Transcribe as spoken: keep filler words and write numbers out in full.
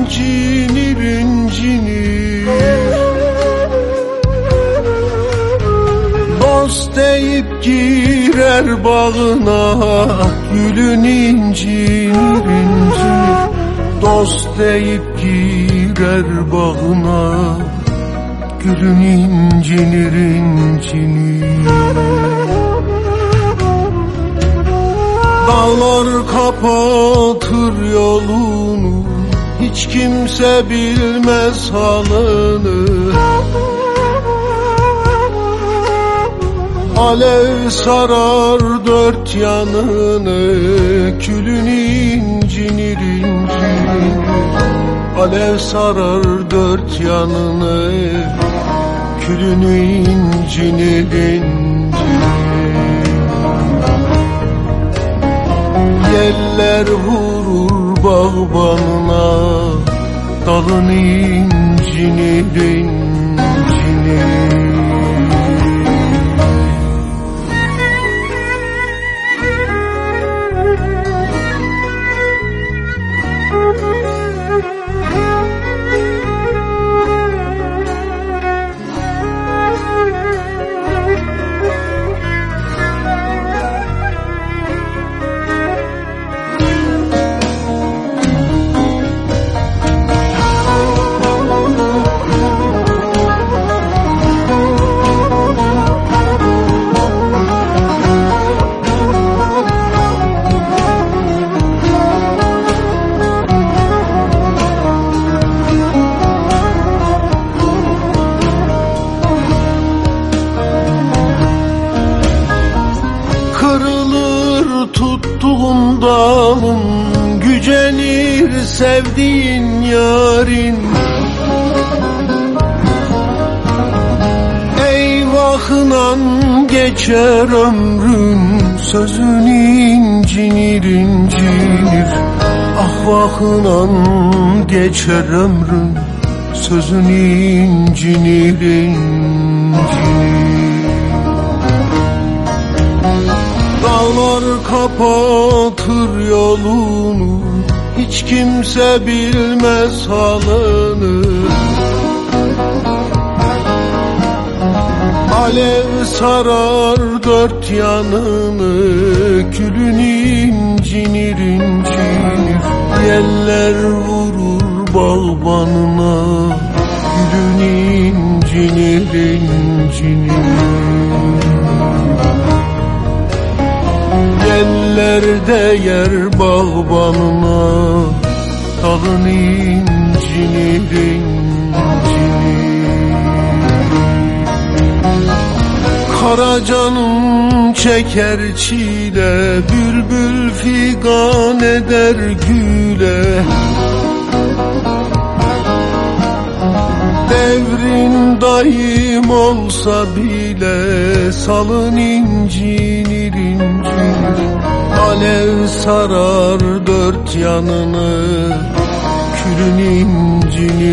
incinir incinir. Dost deyip girer bağına, gülün incinir incinir. Dost deyip girer bağına, gülün incinir incinir. Dağlar kapatır yolunu, hiç kimse bilmez halını. Alev sarar dört yanını, külün incinir incinir. Alev sarar dört yanını, külün incinir incinir. Yeller vurur bağbanına, dalın incinir incinir. Tuttuğun dalın, gücenir sevdiğin yarın. Eyvahınan geçer ömrün, sözün incinir incinir. Ahvahınan geçer ömrün, sözün incinir incinir. Dağlar kapatır yolunu, hiç kimse bilmez halını. Alev sarar dört yanını, külün incinir incinir. Yeller vurur bağbanına, külün incinir incinir. Yellerde yer bağbanına, dalın incinir incinir. Kara canım çeker çile, bülbül figan eder güle. Devrin daim olsa bile, salın incinir incinir. Alev sarar dört yanını, külün incinir